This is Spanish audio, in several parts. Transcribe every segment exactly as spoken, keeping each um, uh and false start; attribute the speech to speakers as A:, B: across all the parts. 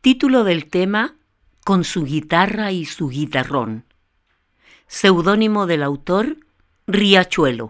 A: Título del tema: Con su guitarra y su guitarrón. Seudónimo del autor: Riachuelo.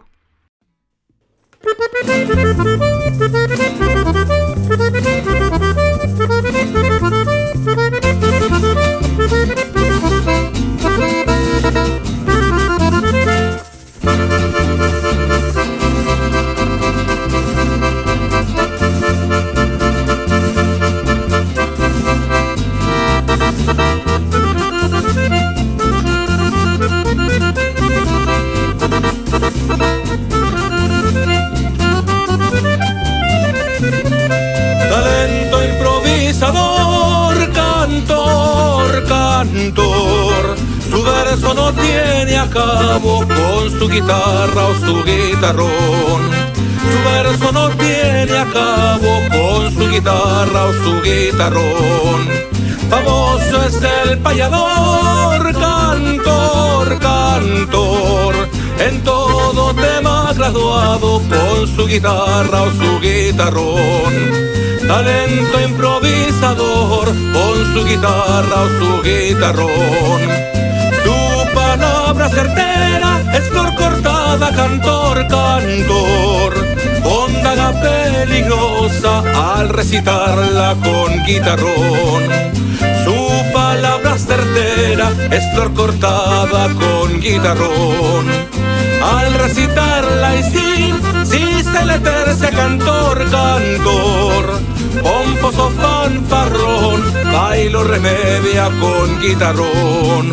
B: Talento improvisador, cantor, cantor. Su verso no tiene acabo con su guitarra o su guitarrón. Su verso no tiene acabo con su guitarra o su guitarrón. Famoso es el payador, cantor, cantor. En todo tema graduado con su guitarra o su guitarrón. Talento improvisador con su guitarra o su guitarrón. Tu palabra certera es flor cortada, cantor, cantor. Con daga peligrosa al recitarla con guitarrón. Su palabra certera es flor cortada con guitarrón. Al recitarla y sin, si se le tercia, cantor, cantor. Pomposo fanfarrón, bailo remedia con guitarrón.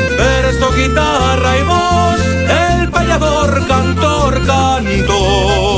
B: Verso, guitarra y voz, el payador, cantor, cantor.